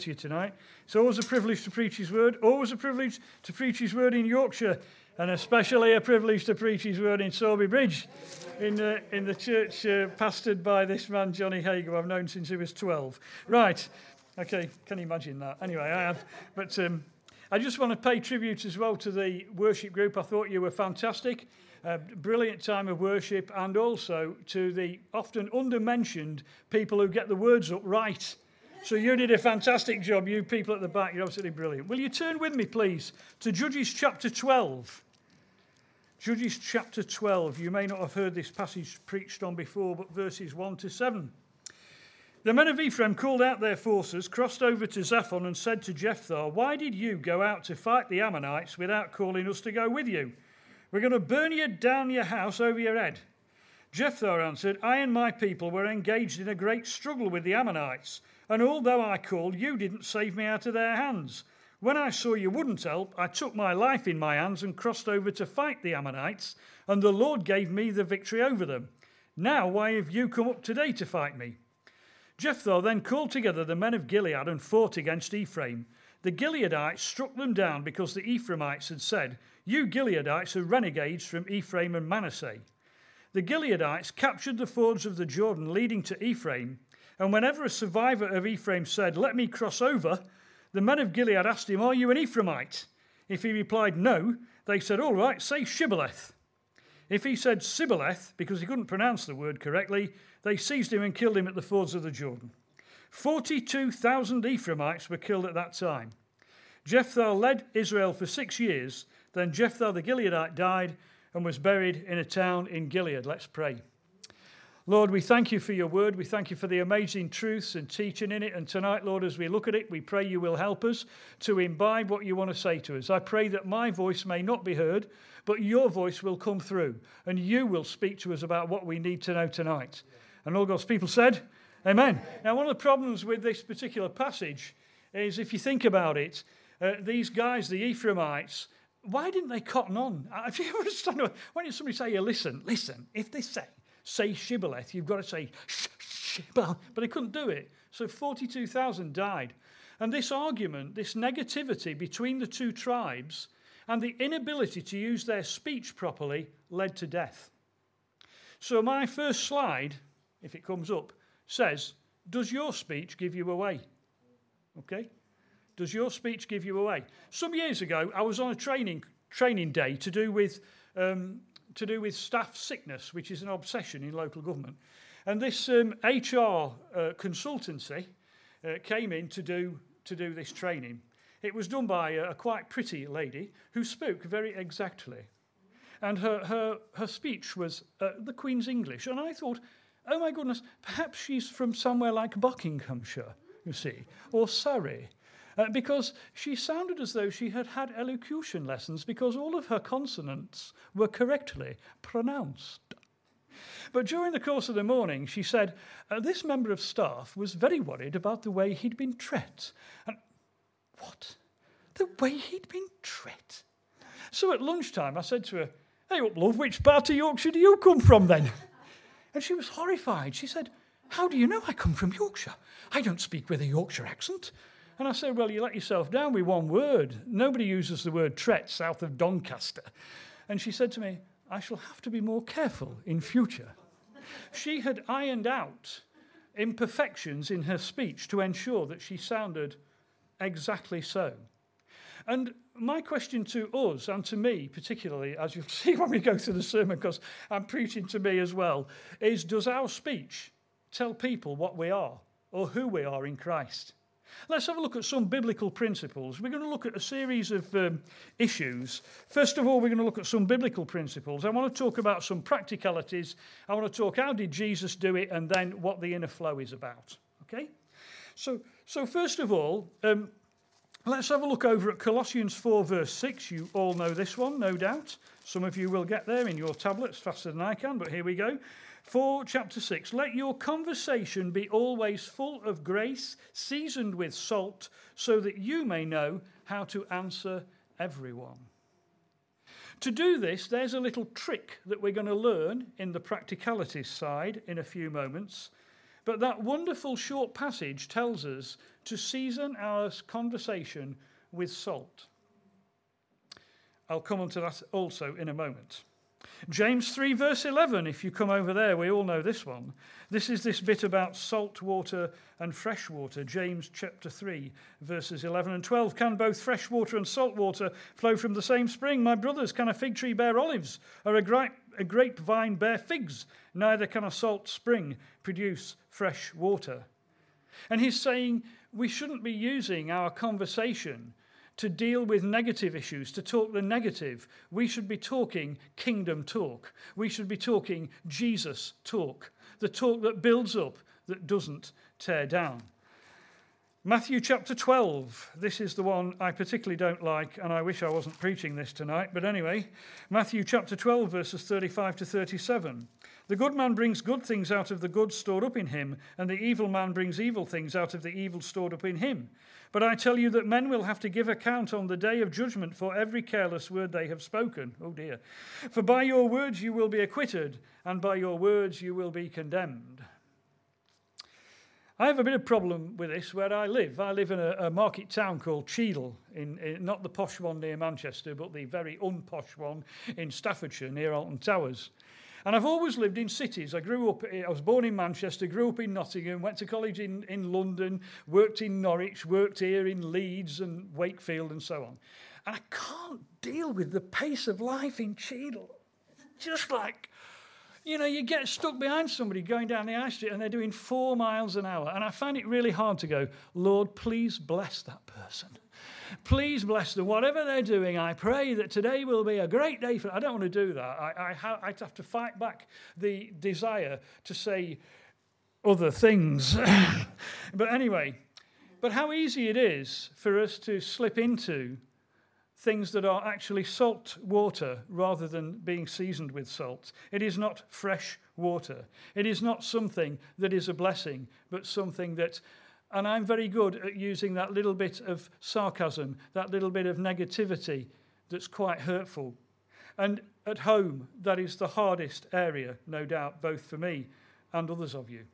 to you tonight. It's always a privilege to preach his word, always a privilege to preach his word in Yorkshire, and especially a privilege to preach his word in Sorby Bridge, in the church pastored by this man, Johnny Haig, who I've known since he was 12. Right, okay, can you imagine that? Anyway, I have, but I just want to pay tribute as well to the worship group. I thought you were fantastic. Brilliant time of worship, and also to the often under-mentioned people who get the words up right. So you did a fantastic job, you people at the back. You're absolutely brilliant. Will you turn with me, please, to Judges chapter 12? Judges chapter 12. You may not have heard this passage preached on before, but verses 1 to 7. The men of Ephraim called out their forces, crossed over to Zaphon, and said to Jephthah, "Why did you go out to fight the Ammonites without calling us to go with you? We're going to burn you down your house over your head." Jephthah answered, "I and my people were engaged in a great struggle with the Ammonites, and although I called, you didn't save me out of their hands. When I saw you wouldn't help, I took my life in my hands and crossed over to fight the Ammonites, and the Lord gave me the victory over them. Now why have you come up today to fight me?" Jephthah then called together the men of Gilead and fought against Ephraim. The Gileadites struck them down because the Ephraimites had said, "You Gileadites are renegades from Ephraim and Manasseh." The Gileadites captured the fords of the Jordan leading to Ephraim, and whenever a survivor of Ephraim said, "Let me cross over," the men of Gilead asked him, "Are you an Ephraimite?" If he replied no, they said, "All right, say Shibboleth." If he said Sibboleth, because he couldn't pronounce the word correctly, they seized him and killed him at the fords of the Jordan. 42,000 Ephraimites were killed at that time. Jephthah led Israel for 6 years. Then Jephthah the Gileadite died and was buried in a town in Gilead. Let's pray. Lord, we thank you for your word. We thank you for the amazing truths and teaching in it. And tonight, Lord, as we look at it, we pray you will help us to imbibe what you want to say to us. I pray that my voice may not be heard, but your voice will come through, and you will speak to us about what we need to know tonight. And all God's people said, Amen. Now, one of the problems with this particular passage is, if you think about it, these guys, the Ephraimites, why didn't they cotton on? If you understand, when somebody say, listen, if they say Shibboleth, you've got to say Shibboleth, but they couldn't do it. So 42,000 died. And this argument, this negativity between the two tribes and the inability to use their speech properly led to death. So my first slide, if it comes up, says, does your speech give you away? Okay? Does your speech give you away? Some years ago, I was on a training day to do with staff sickness, which is an obsession in local government. And this HR consultancy came in to do this training. It was done by a quite pretty lady who spoke very exactly. And her speech was the Queen's English. And I thought, oh my goodness, perhaps she's from somewhere like Buckinghamshire, you see, or Surrey. Because she sounded as though she had had elocution lessons, because all of her consonants were correctly pronounced. But during the course of the morning, she said, this member of staff was very worried about the way he'd been treated. And what? The way he'd been treated? So at lunchtime, I said to her, "Hey up, love, which part of Yorkshire do you come from then?" And she was horrified. She said, "How do you know I come from Yorkshire? I don't speak with a Yorkshire accent." And I said, "Well, you let yourself down with one word. Nobody uses the word Tret south of Doncaster." And she said to me, "I shall have to be more careful in future." She had ironed out imperfections in her speech to ensure that she sounded exactly so. And my question to us, and to me particularly, as you'll see when we go through the sermon, because I'm preaching to me as well, is, does our speech tell people what we are or who we are in Christ? Let's have a look at some biblical principles. We're going to look at a series of issues. First of all, we're going to look at some biblical principles. I want to talk about some practicalities. I want to talk, how did Jesus do it, and then what the inner flow is about. Okay? So first of all, let's have a look over at Colossians 4, verse 6. You all know this one, no doubt. Some of you will get there in your tablets faster than I can, but here we go. 4, chapter 6. Let your conversation be always full of grace, seasoned with salt, so that you may know how to answer everyone. To do this, there's a little trick that we're going to learn in the practicalities side in a few moments. But that wonderful short passage tells us to season our conversation with salt. I'll come on to that also in a moment. James 3 verse 11, if you come over there, we all know this one. This is this bit about salt water and fresh water. James chapter 3 verses 11 and 12. Can both fresh water and salt water flow from the same spring? My brothers, can a fig tree bear olives or a grapevine bear figs? Neither can a salt spring produce fresh water. And he's saying we shouldn't be using our conversation to deal with negative issues, to talk the negative. We should be talking kingdom talk. We should be talking Jesus talk, the talk that builds up, that doesn't tear down. Matthew chapter 12, this is the one I particularly don't like, and I wish I wasn't preaching this tonight, but anyway, Matthew chapter 12, verses 35 to 37. The good man brings good things out of the good stored up in him, and the evil man brings evil things out of the evil stored up in him. But I tell you that men will have to give account on the day of judgment for every careless word they have spoken. Oh dear. For by your words you will be acquitted, and by your words you will be condemned. I have a bit of problem with this where I live. I live in a market town called Cheadle, in not the posh one near Manchester, but the very unposh one in Staffordshire near Alton Towers. And I've always lived in cities. I was born in Manchester, grew up in Nottingham, went to college in London, worked in Norwich, worked here in Leeds and Wakefield and so on. And I can't deal with the pace of life in Cheadle. Just like, you get stuck behind somebody going down the high street and they're doing 4 miles an hour. And I find it really hard to go, Lord, please bless that person. Please bless them. Whatever they're doing, I pray that today will be a great day for them. I don't want to do that. I'd have to fight back the desire to say other things. But anyway, how easy it is for us to slip into things that are actually salt water rather than being seasoned with salt. It is not fresh water. It is not something that is a blessing, but something that... And I'm very good at using that little bit of sarcasm, that little bit of negativity that's quite hurtful. And at home, that is the hardest area, no doubt, both for me and others of you.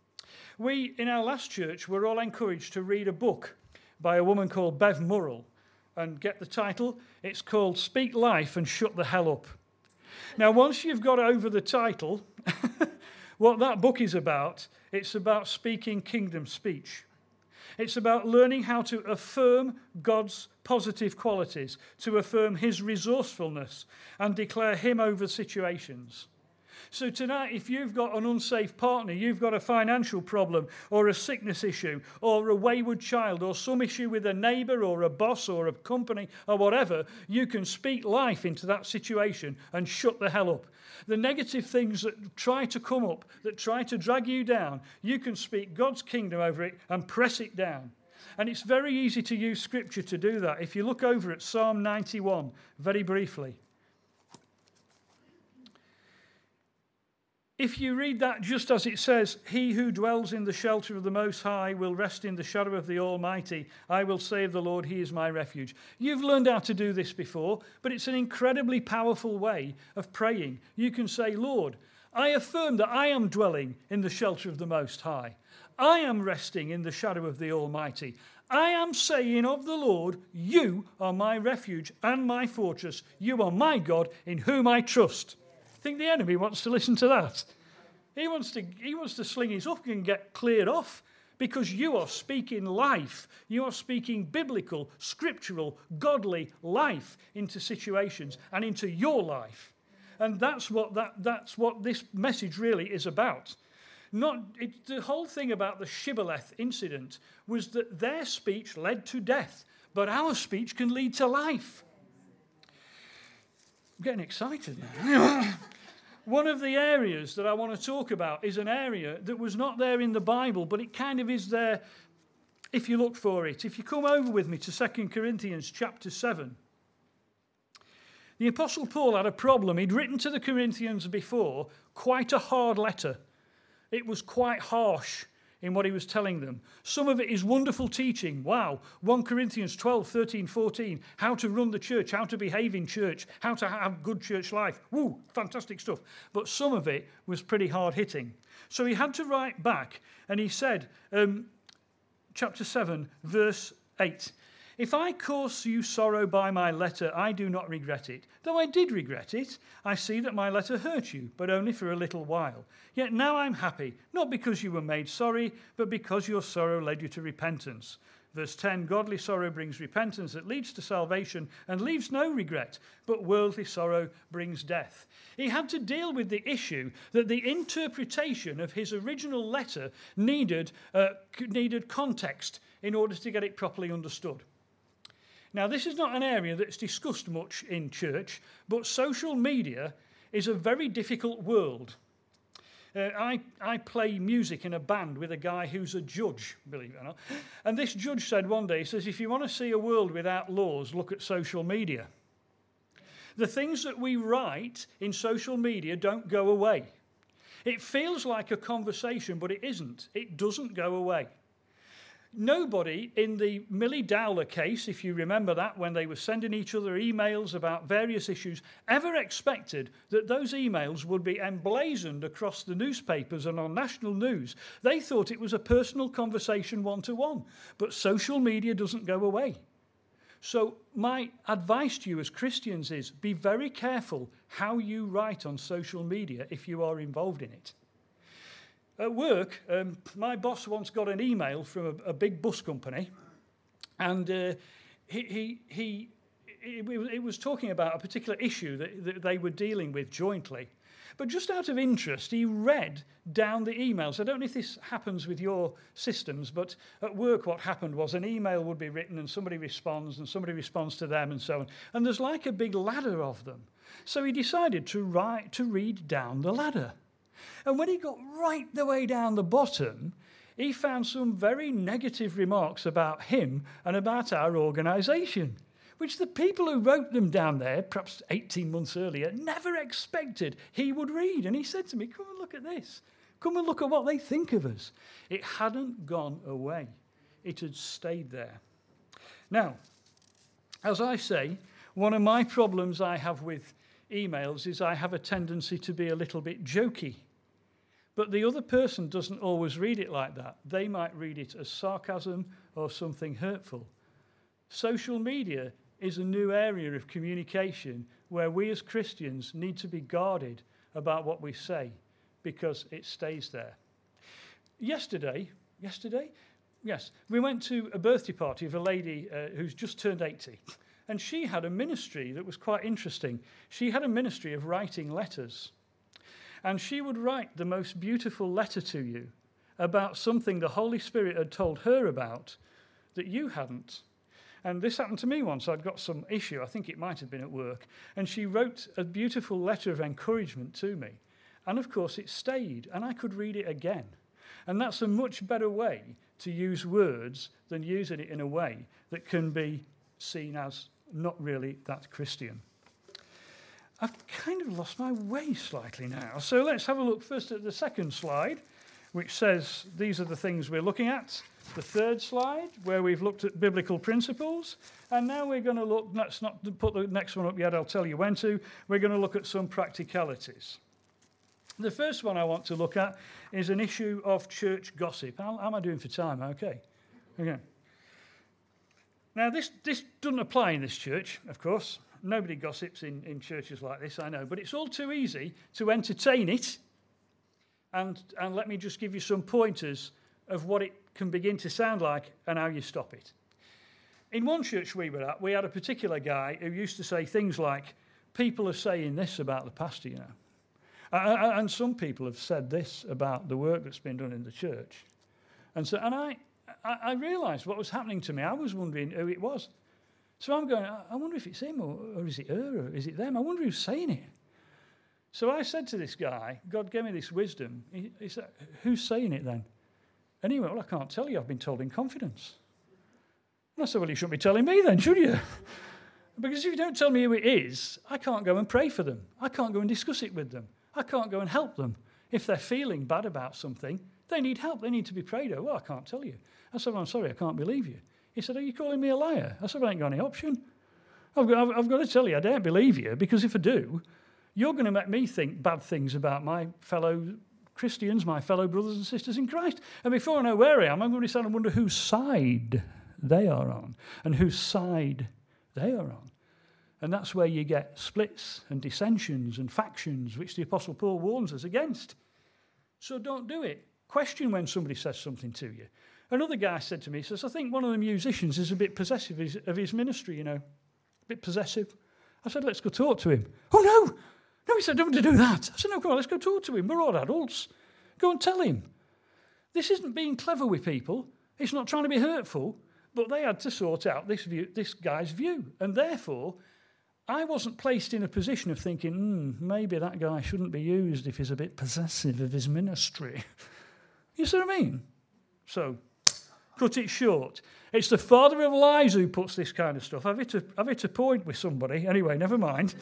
We, in our last church, were all encouraged to read a book by a woman called Bev Murrell. And get the title, it's called Speak Life and Shut the Hell Up. Now, once you've got over the title... What that book is about, it's about speaking kingdom speech. It's about learning how to affirm God's positive qualities, to affirm his resourcefulness, and declare him over situations. So tonight, if you've got an unsafe partner, you've got a financial problem, or a sickness issue, or a wayward child, or some issue with a neighbour, or a boss, or a company, or whatever, you can speak life into that situation and shut the hell up. The negative things that try to come up, that try to drag you down, you can speak God's kingdom over it and press it down. And it's very easy to use Scripture to do that. If you look over at Psalm 91, very briefly. If you read that just as it says, he who dwells in the shelter of the Most High will rest in the shadow of the Almighty. I will say of the Lord, he is my refuge. You've learned how to do this before, but it's an incredibly powerful way of praying. You can say, Lord, I affirm that I am dwelling in the shelter of the Most High. I am resting in the shadow of the Almighty. I am saying of the Lord, you are my refuge and my fortress. You are my God in whom I trust. Think the enemy wants to listen to that. He wants to sling his hook and get cleared off because you are speaking life. You are speaking biblical, scriptural, godly life into situations and into your life. And that's what this message really is about. The whole thing about the Shibboleth incident was that their speech led to death, but our speech can lead to life. I'm getting excited now. One of the areas that I want to talk about is an area that was not there in the Bible, but it kind of is there if you look for it. If you come over with me to 2 Corinthians chapter 7. The Apostle Paul had a problem. He'd written to the Corinthians before quite a hard letter. It was quite harsh in what he was telling them. Some of it is wonderful teaching. Wow. 1 Corinthians 12, 13, 14. How to run the church, how to behave in church, how to have good church life. Woo, fantastic stuff. But some of it was pretty hard hitting. So he had to write back, and he said, chapter 7, verse 8. If I cause you sorrow by my letter, I do not regret it. Though I did regret it, I see that my letter hurt you, but only for a little while. Yet now I'm happy, not because you were made sorry, but because your sorrow led you to repentance. Verse 10, godly sorrow brings repentance that leads to salvation and leaves no regret, but worldly sorrow brings death. He had to deal with the issue that the interpretation of his original letter needed context in order to get it properly understood. Now, this is not an area that's discussed much in church, but social media is a very difficult world. I play music in a band with a guy who's a judge, believe it or not. And this judge said one day, he says, if you want to see a world without laws, look at social media. The things that we write in social media don't go away. It feels like a conversation, but it isn't. It doesn't go away. Nobody in the Millie Dowler case, if you remember that, when they were sending each other emails about various issues, ever expected that those emails would be emblazoned across the newspapers and on national news. They thought it was a personal conversation one-to-one. But social media doesn't go away. So my advice to you as Christians is be very careful how you write on social media if you are involved in it. At work, my boss once got an email from a big bus company, and it was talking about a particular issue that they were dealing with jointly. But just out of interest, he read down the emails. I don't know if this happens with your systems, but at work what happened was an email would be written and somebody responds to them and so on. And there's like a big ladder of them. So he decided to read down the ladder. And when he got right the way down the bottom, he found some very negative remarks about him and about our organisation, which the people who wrote them down there, perhaps 18 months earlier, never expected he would read. And he said to me, come and look at this. Come and look at what they think of us. It hadn't gone away. It had stayed there. Now, as I say, one of my problems I have with emails is I have a tendency to be a little bit jokey. But the other person doesn't always read it like that. They might read it as sarcasm or something hurtful. Social media is a new area of communication where we as Christians need to be guarded about what we say because it stays there. Yesterday, yes, we went to a birthday party of a lady who's just turned 80. And she had a ministry that was quite interesting. She had a ministry of writing letters. And she would write the most beautiful letter to you about something the Holy Spirit had told her about that you hadn't. And this happened to me once. I'd got some issue. I think it might have been at work. And she wrote a beautiful letter of encouragement to me. And, of course, it stayed. And I could read it again. And that's a much better way to use words than using it in a way that can be seen as not really that Christian. I've kind of lost my way slightly now. So let's have a look first at the second slide, which says these are the things we're looking at. The third slide, where we've looked at biblical principles. And now we're going to look, let's not put the next one up yet, I'll tell you when to. We're going to look at some practicalities. The first one I want to look at is an issue of church gossip. How am I doing for time? Okay. Now, this doesn't apply in this church, of course. Nobody gossips in churches like this, I know. But it's all too easy to entertain it. And let me just give you some pointers of what it can begin to sound like and how you stop it. In one church we were at, we had a particular guy who used to say things like, people are saying this about the pastor, you know. And some people have said this about the work that's been done in the church. And I realised what was happening to me. I was wondering who it was. So I'm going, I wonder if it's him or is it her or is it them? I wonder who's saying it. So I said to this guy, God gave me this wisdom. He said, who's saying it then? And he went, well, I can't tell you. I've been told in confidence. And I said, well, you shouldn't be telling me then, should you? Because if you don't tell me who it is, I can't go and pray for them. I can't go and discuss it with them. I can't go and help them. If they're feeling bad about something, They need help. They need to be prayed over. Well, I can't tell you. I said, well, I'm sorry, I can't believe you. He said, are you calling me a liar? I said, well, I ain't got any option. I've got to tell you, I don't believe you, because if I do, you're going to make me think bad things about my fellow Christians, my fellow brothers and sisters in Christ. And before I know where I am, I'm going to start to wonder whose side they are on and whose side they are on. And that's where you get splits and dissensions and factions, which the Apostle Paul warns us against. So don't do it. Question when somebody says something to you. Another guy said to me, he says, I think one of the musicians is a bit possessive of his ministry, a bit possessive. I said, let's go talk to him. Oh, no. No, he said, don't do that. I said, no, come on, let's go talk to him. We're all adults. Go and tell him. This isn't being clever with people. It's not trying to be hurtful. But they had to sort out this guy's view. And therefore, I wasn't placed in a position of thinking, maybe that guy shouldn't be used if he's a bit possessive of his ministry. You see what I mean? So, cut it short. It's the father of lies who puts this kind of stuff. I've hit a point with somebody. Anyway, never mind.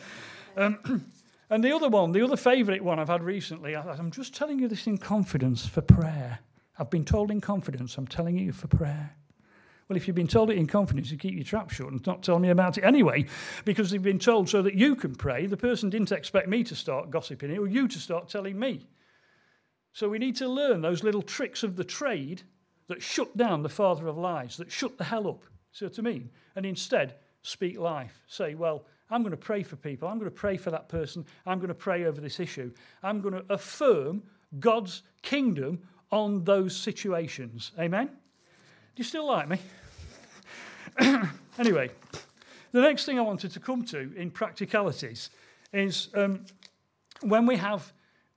And the other favourite one I've had recently, I'm just telling you this in confidence for prayer. I've been told in confidence, I'm telling you for prayer. Well, if you've been told it in confidence, you keep your trap shut and not tell me about it anyway, because they've been told so that you can pray. The person didn't expect me to start gossiping it or you to start telling me. So we need to learn those little tricks of the trade that shut down the father of lies, that shut the hell up, see what I mean? And instead, speak life. Say, well, I'm going to pray for people. I'm going to pray for that person. I'm going to pray over this issue. I'm going to affirm God's kingdom on those situations. Amen? Do you still like me? Anyway, the next thing I wanted to come to in practicalities is when we have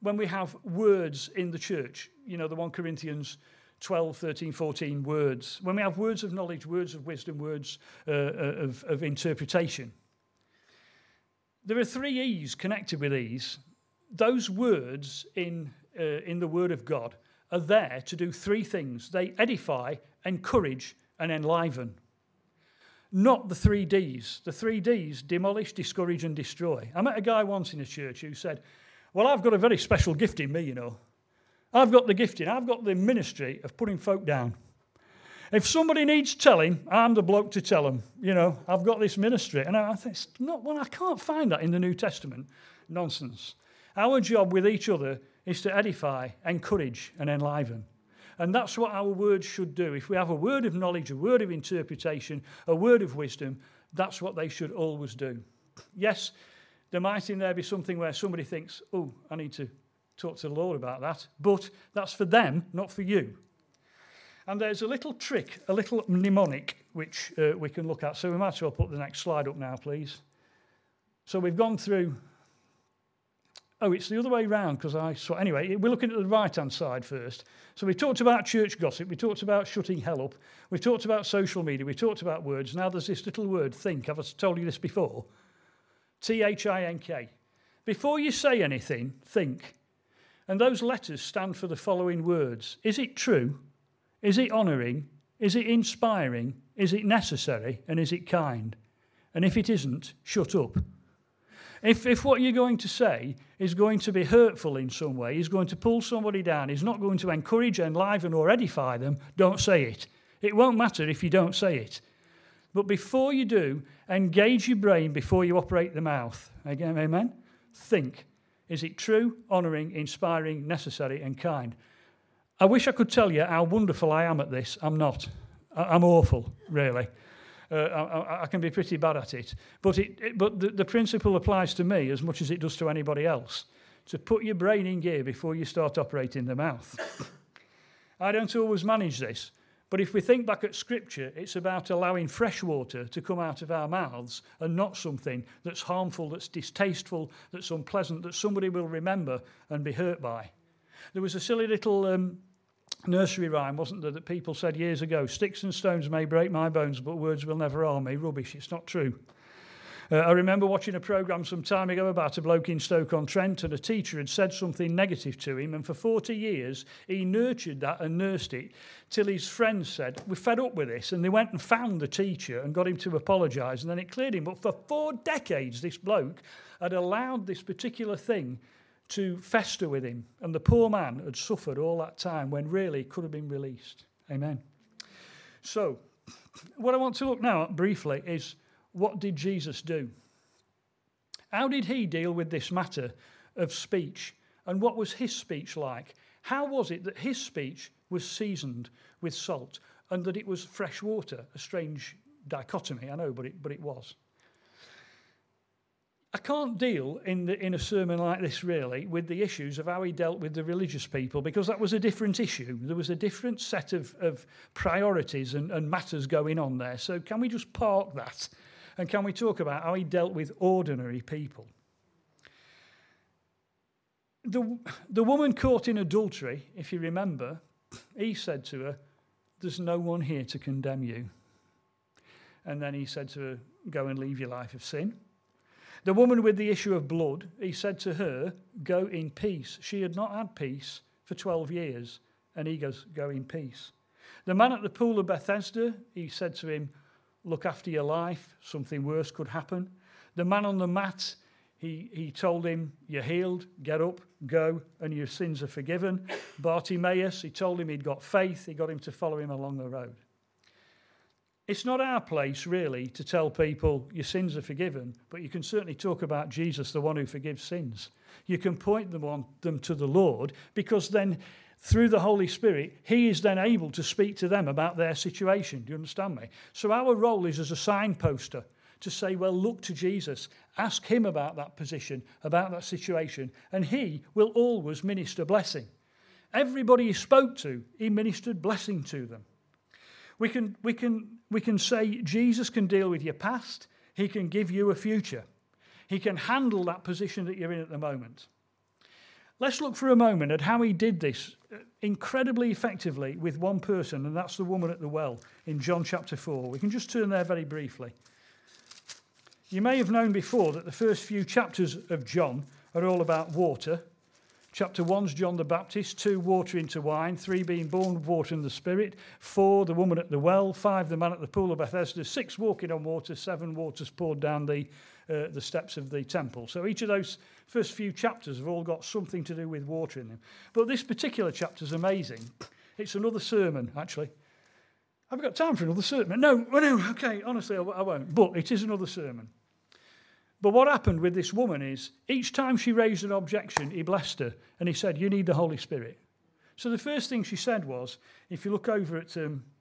words in the church, the 1 Corinthians 12, 13, 14 words, when we have words of knowledge, words of wisdom, words of interpretation, there are 3 E's connected with these. Those words in the Word of God are there to do 3 things. They edify, encourage, and enliven. Not the 3 D's. The 3 D's, demolish, discourage, and destroy. I met a guy once in a church who said, well, I've got a very special gift in me, I've got the gifting, I've got the ministry of putting folk down. If somebody needs telling, I'm the bloke to tell them. I've got this ministry. And I think, I can't find that in the New Testament. Nonsense. Our job with each other is to edify, encourage, and enliven. And that's what our words should do. If we have a word of knowledge, a word of interpretation, a word of wisdom, that's what they should always do. Yes, there might in there be something where somebody thinks, oh, I need to talk to the Lord about that. But that's for them, not for you. And there's a little trick, a little mnemonic, which we can look at. So we might as well put the next slide up now, please. So we've gone through... Oh, it's the other way round, because anyway, we're looking at the right-hand side first. So we talked about church gossip. We talked about shutting hell up. We talked about social media. We talked about words. Now there's this little word, think. Have I told you this before? T-H-I-N-K. Before you say anything, think. And those letters stand for the following words. Is it true? Is it honouring? Is it inspiring? Is it necessary? And is it kind? And if it isn't, shut up. If what you're going to say is going to be hurtful in some way, is going to pull somebody down, is not going to encourage, enliven or edify them, don't say it. It won't matter if you don't say it. But before you do, engage your brain before you operate the mouth. Again, amen? Think. Is it true, honouring, inspiring, necessary and kind? I wish I could tell you how wonderful I am at this. I'm not. I'm awful, really. I can be pretty bad at it. But the principle applies to me as much as it does to anybody else. To put your brain in gear before you start operating the mouth. I don't always manage this. But if we think back at Scripture, it's about allowing fresh water to come out of our mouths and not something that's harmful, that's distasteful, that's unpleasant, that somebody will remember and be hurt by. There was a silly little nursery rhyme, wasn't there, that people said years ago, sticks and stones may break my bones, but words will never harm me. Rubbish, it's not true. I remember watching a programme some time ago about a bloke in Stoke-on-Trent, and a teacher had said something negative to him, and for 40 years he nurtured that and nursed it till his friends said, we're fed up with this, and they went and found the teacher and got him to apologise, and then it cleared him. But for 4 decades this bloke had allowed this particular thing to fester with him. And the poor man had suffered all that time when really could have been released. Amen. So, what I want to look now at briefly is, what did Jesus do? How did he deal with this matter of speech? And what was his speech like? How was it that his speech was seasoned with salt and that it was fresh water? A strange dichotomy, I know, but it was. I can't deal in a sermon like this, really, with the issues of how he dealt with the religious people, because that was a different issue. There was a different set of priorities and matters going on there. So can we just park that? And can we talk about how he dealt with ordinary people? The woman caught in adultery, if you remember, he said to her, "There's no one here to condemn you." And then he said to her, "Go and leave your life of sin." The woman with the issue of blood, he said to her, "Go in peace." She had not had peace for 12 years, and he goes, "Go in peace." The man at the pool of Bethesda, he said to him, "Look after your life, something worse could happen." The man on the mat, he told him, "You're healed, get up, go, and your sins are forgiven." Bartimaeus, he told him he'd got faith, he got him to follow him along the road. It's not our place, really, to tell people your sins are forgiven, but you can certainly talk about Jesus, the one who forgives sins. You can point them to the Lord, because then through the Holy Spirit, he is then able to speak to them about their situation. Do you understand me? So our role is as a signposter to say, well, look to Jesus, ask him about that position, about that situation, and he will always minister blessing. Everybody he spoke to, he ministered blessing to them. We can say Jesus can deal with your past. He can give you a future. He can handle that position that you're in at the moment. Let's look for a moment at how he did this incredibly effectively with one person, and that's the woman at the well in John chapter 4. We can just turn there very briefly. You may have known before that the first few chapters of John are all about water. Chapter 1's John the Baptist, 2, water into wine, 3, being born of water and the Spirit, 4, the woman at the well, 5, the man at the pool of Bethesda, 6, walking on water, 7, waters poured down the steps of the temple. So each of those first few chapters have all got something to do with water in them. But this particular chapter is amazing. It's another sermon, actually. Have I got time for another sermon? No, okay, honestly, I won't. But it is another sermon. But what happened with this woman is, each time she raised an objection, he blessed her, and he said, "You need the Holy Spirit." So the first thing she said was, if you look over at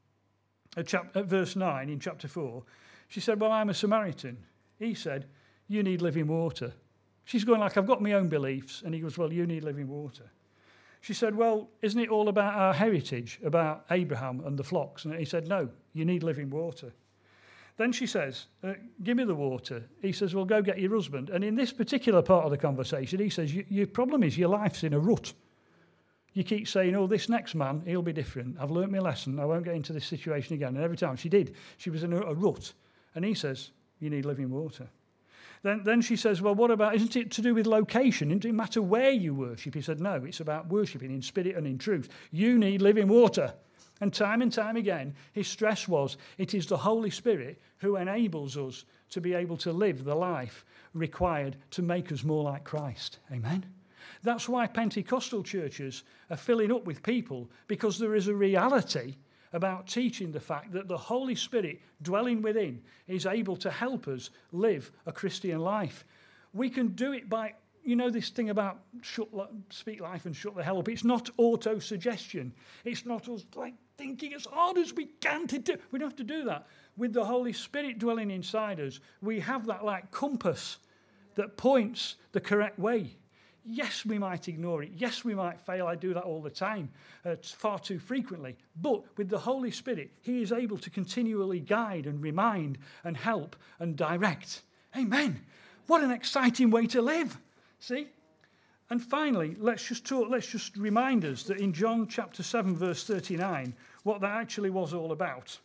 verse 9 in chapter 4, she said, "Well, I'm a Samaritan." He said, "You need living water." She's going like, "I've got my own beliefs." And he goes, "Well, you need living water." She said, "Well, isn't it all about our heritage, about Abraham and the flocks?" And he said, "No, you need living water." Then she says, "Give me the water." He says, "Well, go get your husband." And in this particular part of the conversation, he says, your problem is your life's in a rut. You keep saying, "Oh, this next man, he'll be different. I've learnt my lesson. I won't get into this situation again." And every time she did, she was in a rut. And he says, "You need living water." Then she says, "Well, what about, isn't it to do with location? Doesn't it matter where you worship?" He said, "No, it's about worshipping in spirit and in truth. You need living water." And time again, his stress was, it is the Holy Spirit who enables us to be able to live the life required to make us more like Christ. Amen? That's why Pentecostal churches are filling up with people, because there is a reality about teaching the fact that the Holy Spirit dwelling within is able to help us live a Christian life. We can do it by, you know, this thing about speak life and shut the hell up. It's not auto-suggestion. It's not us like thinking as hard as we can to do. We don't have to do that. With the Holy Spirit dwelling inside us, we have that like compass that points the correct way. Yes, we might ignore it. Yes, we might fail. I do that all the time, far too frequently. But with the Holy Spirit, he is able to continually guide and remind and help and direct. Amen. What an exciting way to live. See? And finally, let's just remind us that in John chapter 7, verse 39, what that actually was all about.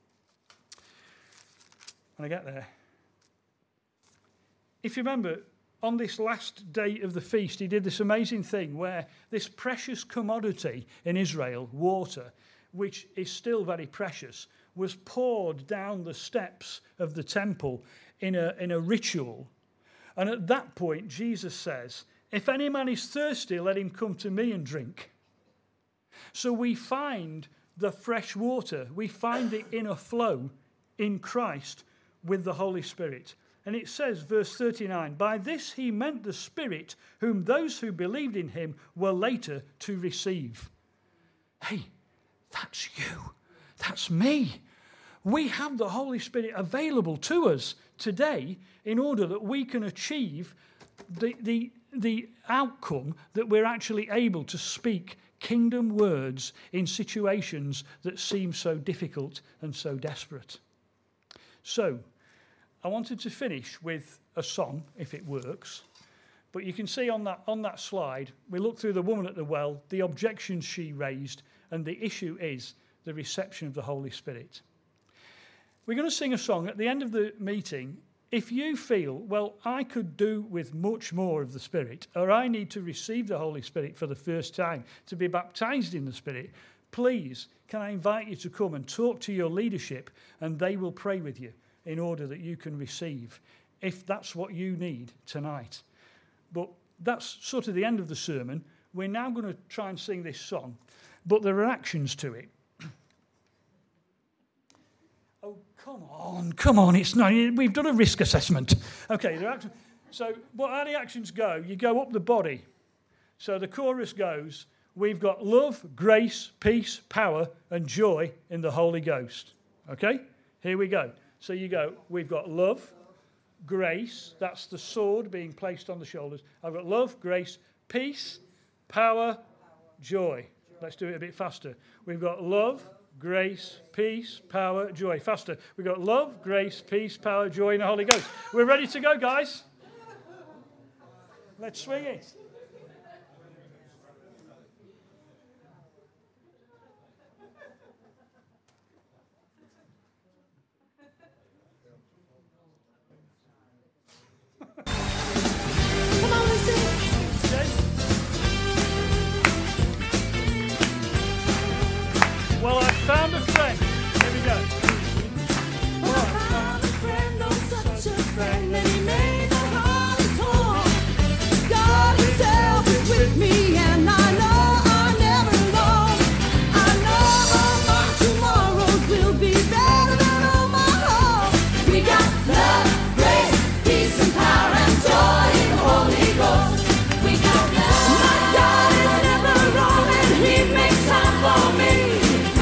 When I get there. If you remember, on this last day of the feast, he did this amazing thing where this precious commodity in Israel, water, which is still very precious, was poured down the steps of the temple in a ritual. And at that point, Jesus says, If any man is thirsty, let him come to me and drink. So we find the fresh water. We find the inner flow in Christ with the Holy Spirit. And it says, verse 39, by this he meant the Spirit whom those who believed in him were later to receive. Hey, that's you. That's me. We have the Holy Spirit available to us today in order that we can achieve the outcome that we're actually able to speak kingdom words in situations that seem so difficult and so desperate. So, I wanted to finish with a song, if it works. But you can see on that slide, we look through the woman at the well, the objections she raised, and the issue is the reception of the Holy Spirit. We're going to sing a song at the end of the meeting. If you feel, well, I could do with much more of the Spirit, or I need to receive the Holy Spirit for the first time, to be baptized in the Spirit, please, can I invite you to come and talk to your leadership, and they will pray with you in order that you can receive, if that's what you need tonight. But that's sort of the end of the sermon. We're now going to try and sing this song, but there are actions to it. Oh, come on, it's not, we've done a risk assessment. Okay, there are actions. So how the actions go, you go up the body. So the chorus goes, we've got love, grace, peace, power, and joy in the Holy Ghost. Okay, here we go. So you go, we've got love, grace, that's the sword being placed on the shoulders. I've got love, grace, peace, power, joy. Let's do it a bit faster. We've got love, grace, peace, power, joy. Faster. We've got love, grace, peace, power, joy in the Holy Ghost. We're ready to go, guys. Let's swing it. Well, I found a friend. Here we go. Well, I found a friend, oh, such a friend, and he made the heart his home. God himself is with me, and I know I'm never alone. I know all my tomorrows will be better than all my hopes. We got love, grace, peace, and power, and joy in the Holy Ghost. We got love. My God is never wrong, and he makes time for me.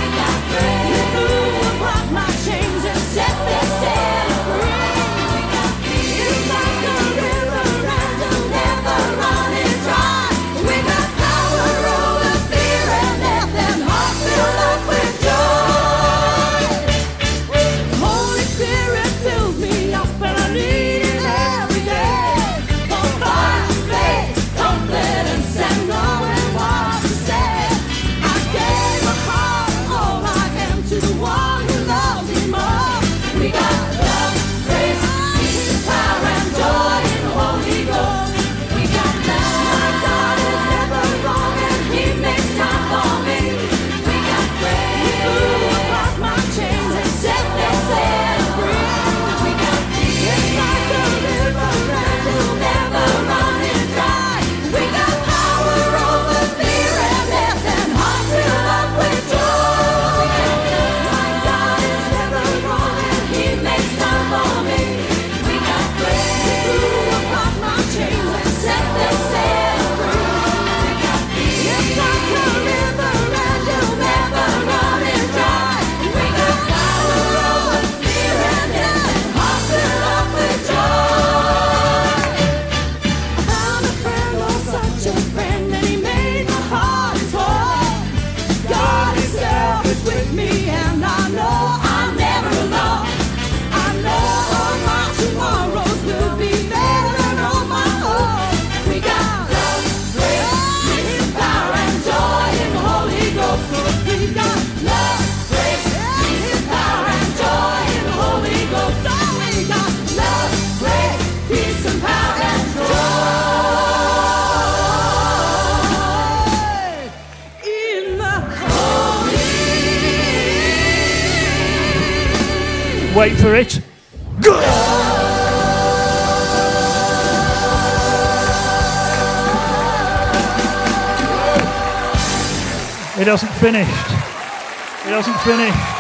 Set me sail free. It's like a river and you'll never run it dry. We got power over fear and death and hearts filled up with joy. The Holy Spirit fills me up and I need it every day. For fire, faith, confidence, and knowing what to say. I gave my heart and all I am to the one who loves me more. We got love, grace, peace, and power, and joy in the Holy Ghost. We got love. My God is never wrong, and he makes time for me. We got grace. He blew apart my chains and set me sail free. We got peace. It's like a river, and you'll never run it dry. We got power over fear and death, and hearts filled up with joy. We got love. My God is never wrong, and he makes time for me. We got grace. He blew apart my chains and set me sail free. We got peace. It's like a river, and you'll never run it dry. We got power over fear and death, and hearts filled up with joy. I found a friend, oh, such a friend, and he made my heart his home. God himself is with me, and I know I'm never alone. I know all my tomorrows will be better than all my hopes. We got love, grace, peace, and power, and joy in the Holy Ghost. We got love, grace, peace, and power, and joy in the Holy Ghost. Oh, we got love, grace, peace, and power, and joy in the Holy. Wait for it. Good. It hasn't finished. It hasn't finished.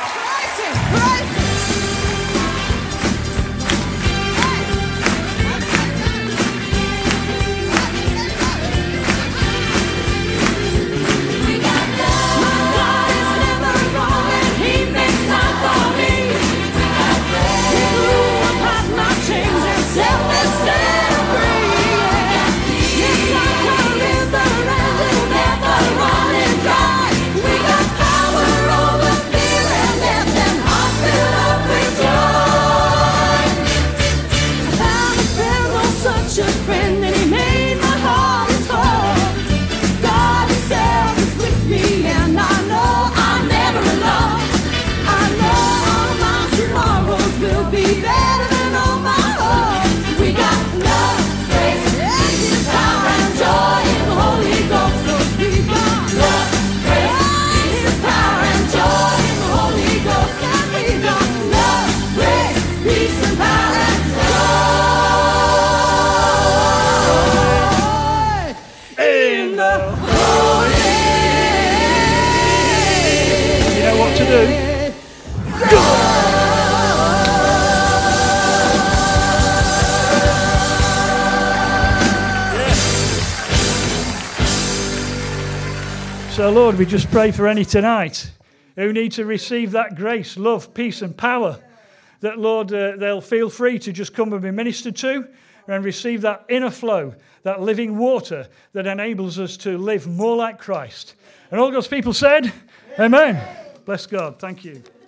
So, Lord, we just pray for any tonight who need to receive that grace, love, peace and power, that, Lord, they'll feel free to just come and be ministered to and receive that inner flow, that living water that enables us to live more like Christ. And all God's people said, Amen. Bless God. Thank you.